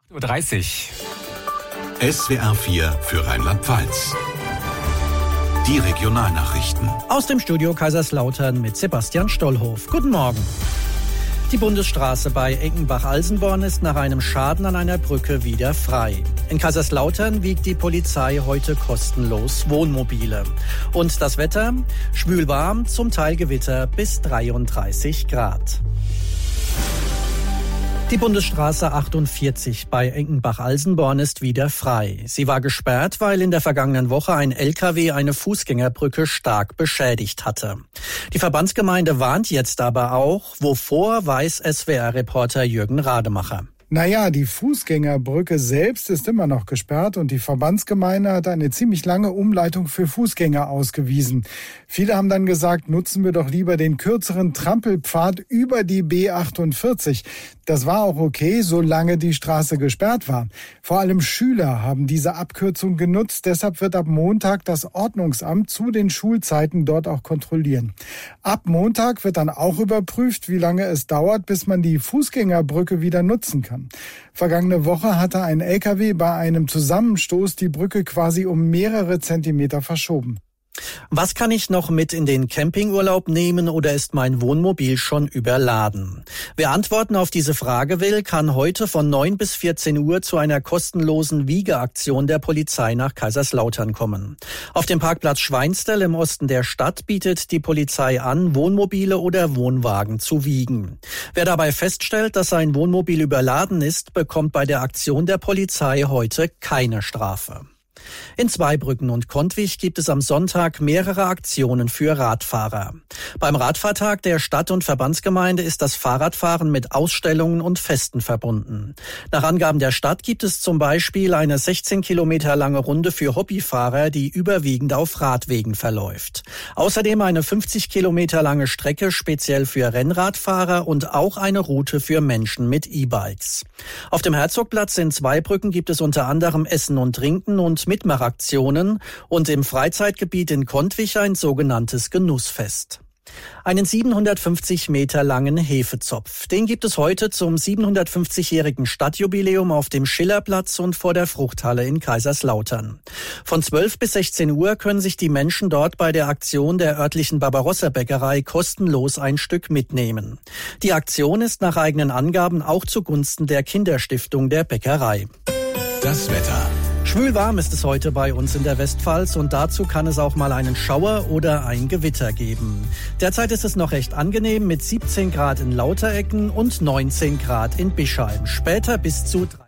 8:30 Uhr. SWR 4 für Rheinland-Pfalz. Die Regionalnachrichten. Aus dem Studio Kaiserslautern mit Sebastian Stollhof. Guten Morgen. Die Bundesstraße bei Eckenbach-Alsenborn ist nach einem Schaden an einer Brücke wieder frei. In Kaiserslautern wiegt die Polizei heute kostenlos Wohnmobile. Und das Wetter? Schwülwarm, zum Teil Gewitter bis 33 Grad. Die Bundesstraße 48 bei Eckenbach-Alsenborn ist wieder frei. Sie war gesperrt, weil in der vergangenen Woche ein LKW eine Fußgängerbrücke stark beschädigt hatte. Die Verbandsgemeinde warnt jetzt aber auch, wovor weiß SWR-Reporter Jürgen Rademacher. Naja, die Fußgängerbrücke selbst ist immer noch gesperrt und die Verbandsgemeinde hat eine ziemlich lange Umleitung für Fußgänger ausgewiesen. Viele haben dann gesagt, nutzen wir doch lieber den kürzeren Trampelpfad über die B48. Das war auch okay, solange die Straße gesperrt war. Vor allem Schüler haben diese Abkürzung genutzt, deshalb wird ab Montag das Ordnungsamt zu den Schulzeiten dort auch kontrollieren. Ab Montag wird dann auch überprüft, wie lange es dauert, bis man die Fußgängerbrücke wieder nutzen kann. Vergangene Woche hatte ein LKW bei einem Zusammenstoß die Brücke quasi um mehrere Zentimeter verschoben. Was kann ich noch mit in den Campingurlaub nehmen oder ist mein Wohnmobil schon überladen? Wer Antworten auf diese Frage will, kann heute von 9 bis 14 Uhr zu einer kostenlosen Wiegeaktion der Polizei nach Kaiserslautern kommen. Auf dem Parkplatz Schweinstell im Osten der Stadt bietet die Polizei an, Wohnmobile oder Wohnwagen zu wiegen. Wer dabei feststellt, dass sein Wohnmobil überladen ist, bekommt bei der Aktion der Polizei heute keine Strafe. In Zweibrücken und Kontwich gibt es am Sonntag mehrere Aktionen für Radfahrer. Beim Radfahrtag der Stadt- und Verbandsgemeinde ist das Fahrradfahren mit Ausstellungen und Festen verbunden. Nach Angaben der Stadt gibt es zum Beispiel eine 16 Kilometer lange Runde für Hobbyfahrer, die überwiegend auf Radwegen verläuft. Außerdem eine 50 Kilometer lange Strecke speziell für Rennradfahrer und auch eine Route für Menschen mit E-Bikes. Auf dem Herzogplatz in Zweibrücken gibt es unter anderem Essen und Trinken und Mitmachaktionen und im Freizeitgebiet in Kontwich ein sogenanntes Genussfest. Einen 750 Meter langen Hefezopf. Den gibt es heute zum 750-jährigen Stadtjubiläum auf dem Schillerplatz und vor der Fruchthalle in Kaiserslautern. Von 12 bis 16 Uhr können sich die Menschen dort bei der Aktion der örtlichen Barbarossa-Bäckerei kostenlos ein Stück mitnehmen. Die Aktion ist nach eigenen Angaben auch zugunsten der Kinderstiftung der Bäckerei. Das Wetter. Schwülwarm ist es heute bei uns in der Westpfalz und dazu kann es auch mal einen Schauer oder ein Gewitter geben. Derzeit ist es noch recht angenehm mit 17 Grad in Lauterecken und 19 Grad in Bischheim. Später bis zu